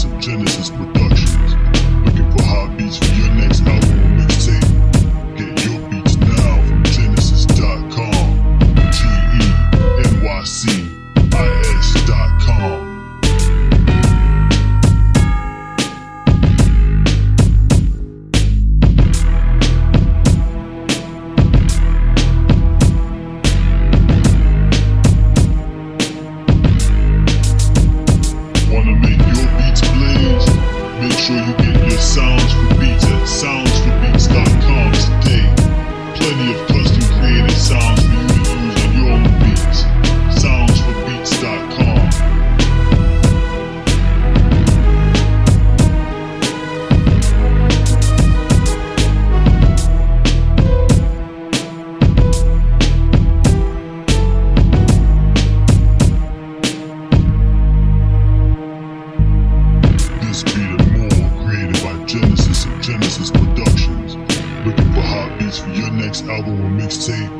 of Genesis Productions. Looking for hot beats for your next album or mixtape? Get your beats now from Genesis.com. GENYCIS.com. Wanna make your beats blaze? Make sure you get your sounds for beats at soundsforbeats.com today. Plenty of custom created sounds for you to use on your own beats. Soundsforbeats.com. This beat and more created by Genesis of Genesis Productions. Looking for hot beats for your next album or mixtape?